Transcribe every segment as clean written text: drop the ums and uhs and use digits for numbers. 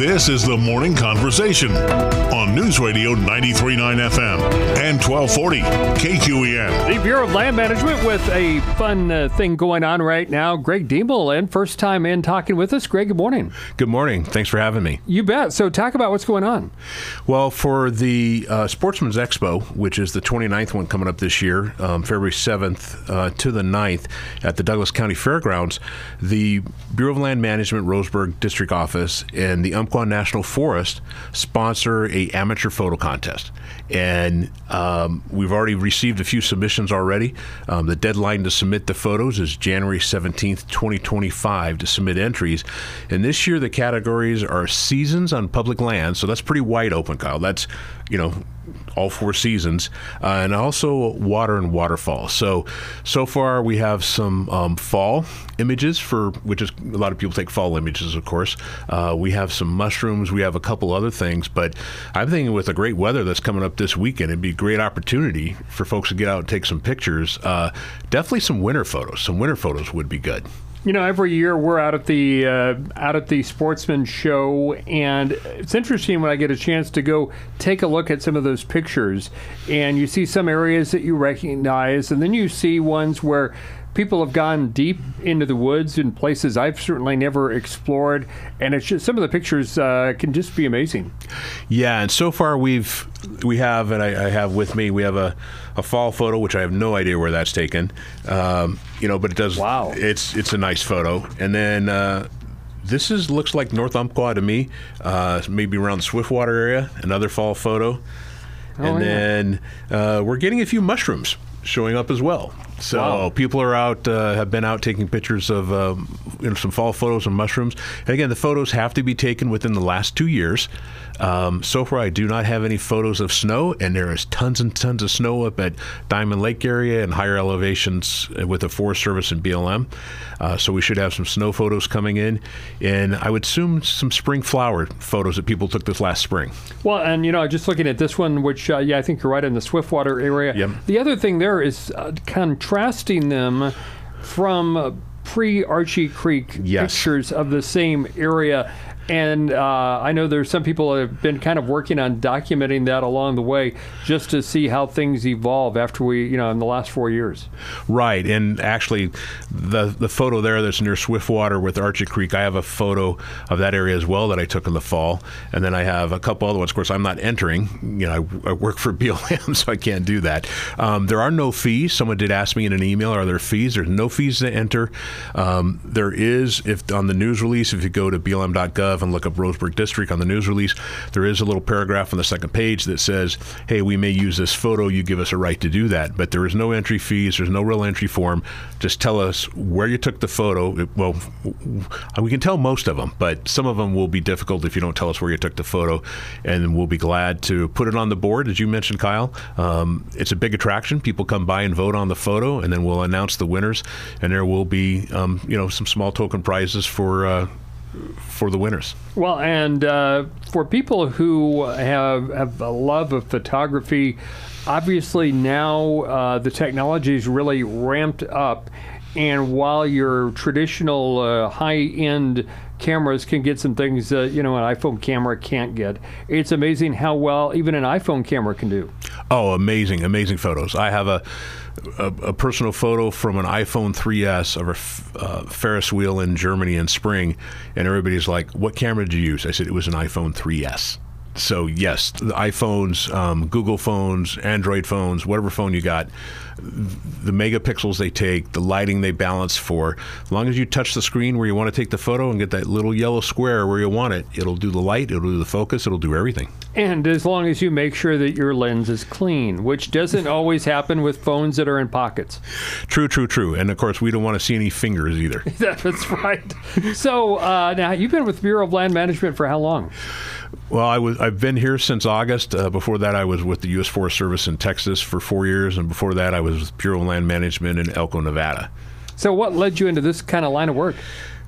This is the Morning Conversation on News Radio 93.9 FM and 1240 KQEN. The Bureau of Land Management with a fun thing going on right now. Greg Diemel in, first time in talking with us. Greg, good morning. Good morning. Thanks for having me. You bet. So talk about what's going on. Well, for the Sportsman's Expo, which is the 29th one coming up this year, February 7th to the 9th at the Douglas County Fairgrounds, the Bureau of Land Management Roseburg District Office and the Umpqua National Forest sponsor a amateur photo contest. And we've already received a few submissions already. The deadline to submit the photos is January 17th, 2025 to submit entries. And this year the categories are seasons on public land, so that's pretty wide open, Kyle. That's, all four seasons, and also water and waterfall. So far we have some fall images, which is a lot of people take fall images, of course. We have some mushrooms. We have a couple other things, but I'm thinking with the great weather that's coming up this weekend, it'd be a great opportunity for folks to get out and take some pictures. Definitely some winter photos. Some winter photos would be good. Every year we're out at the Sportsman Show, and it's interesting when I get a chance to go take a look at some of those pictures, and you see some areas that you recognize, and then you see ones where people have gone deep into the woods in places I've certainly never explored, and it's just some of the pictures can just be amazing. Yeah, and so far we have, and I have with me, we have a fall photo, which I have no idea where that's taken, but it does. Wow. It's a nice photo, and then this looks like North Umpqua to me, maybe around the Swiftwater area. Another fall photo, then we're getting a few mushrooms showing up as well. So wow. People are out, have been out taking pictures of some fall photos of mushrooms. And again, the photos have to be taken within the last 2 years. So far, I do not have any photos of snow, and there is tons and tons of snow up at Diamond Lake area and higher elevations with the Forest Service and BLM. So we should have some snow photos coming in, and I would assume some spring flower photos that people took this last spring. Well, and just looking at this one, which I think you're right in the Swiftwater area. Yep. The other thing there is contrasting them from pre-Archie Creek pictures of the same area. And I know there's some people that have been kind of working on documenting that along the way just to see how things evolve after we, in the last 4 years. Right. And actually, the photo there that's near Swiftwater with Archie Creek, I have a photo of that area as well that I took in the fall. And then I have a couple other ones. Of course, I'm not entering. I work for BLM, so I can't do that. There are no fees. Someone did ask me in an email, are there fees? There's no fees to enter. There is, if on the news release, if you go to blm.gov, and look up Roseburg District on the news release, there is a little paragraph on the second page that says, hey, we may use this photo, you give us a right to do that. But there is no entry fees, there's no real entry form. Just tell us where you took the photo. Well, we can tell most of them, but some of them will be difficult if you don't tell us where you took the photo, and we'll be glad to put it on the board, as you mentioned, Kyle. It's a big attraction. People come by and vote on the photo, and then we'll announce the winners, and there will be some small token prizes for the winners. Well, and for people who have a love of photography, obviously now the technology is really ramped up, and while your traditional high-end cameras can get some things an iPhone camera can't get, it's amazing how well even an iPhone camera can do. Oh, amazing photos. I have a personal photo from an iPhone 3S of a Ferris wheel in Germany in spring, and everybody's like, what camera did you use? I said it was an iPhone 3S. So yes, the iPhones, Google phones, Android phones, whatever phone you got, the megapixels they take, the lighting they balance for, as long as you touch the screen where you want to take the photo and get that little yellow square where you want it, it'll do the light, it'll do the focus, it'll do everything. And as long as you make sure that your lens is clean, which doesn't always happen with phones that are in pockets. True. And of course, we don't want to see any fingers either. That's right. So now you've been with Bureau of Land Management for how long? Well, I've been here since August. Before that, I was with the U.S. Forest Service in Texas for 4 years, and before that, I was with Bureau of Land Management in Elko, Nevada. So what led you into this kind of line of work?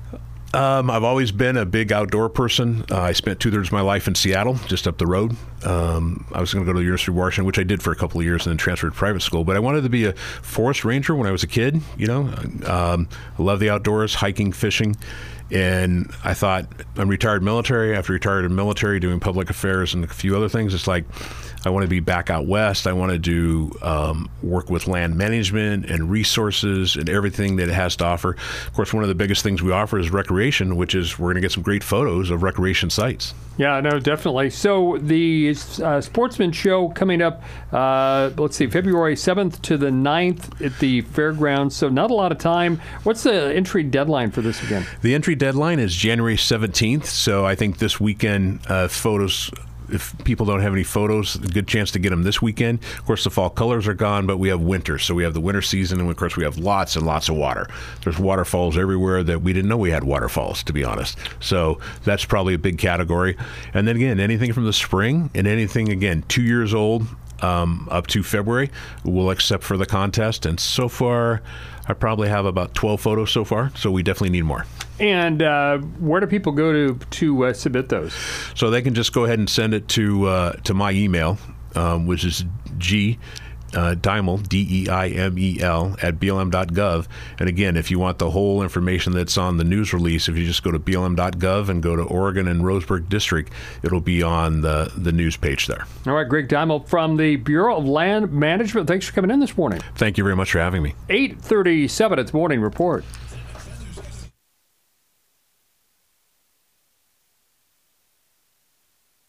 I've always been a big outdoor person. I spent 2/3 of my life in Seattle, just up the road. I was going to go to the University of Washington, which I did for a couple of years, and then transferred to private school. But I wanted to be a forest ranger when I was a kid. I love the outdoors, hiking, fishing. And I thought, I'm retired military. After retired in military, doing public affairs and a few other things, it's like, I want to be back out west. I want to do work with land management and resources and everything that it has to offer. Of course, one of the biggest things we offer is recreation, which is we're going to get some great photos of recreation sites. Yeah, no, definitely. So the Sportsman Show coming up, let's see, February 7th to the 9th at the fairgrounds. So not a lot of time. What's the entry deadline for this again? The entry deadline is January 17th. So I think this weekend, photos, if people don't have any photos, a good chance to get them this weekend. Of course, the fall colors are gone, but we have winter. So we have the winter season, and of course, we have lots and lots of water. There's waterfalls everywhere that we didn't know we had waterfalls, to be honest. So that's probably a big category. And then again, anything from the spring and anything, again, 2 years old up to February, we'll accept for the contest. And so far, I probably have about 12 photos so far, so we definitely need more. And where do people go to submit those? So they can just go ahead and send it to my email, which is Deimel, DEIMEL, at BLM.gov. And again, if you want the whole information that's on the news release, if you just go to BLM.gov and go to Oregon and Roseburg District, it'll be on the news page there. All right, Greg Deimel from the Bureau of Land Management. Thanks for coming in this morning. Thank you very much for having me. 8:37, it's Morning Report.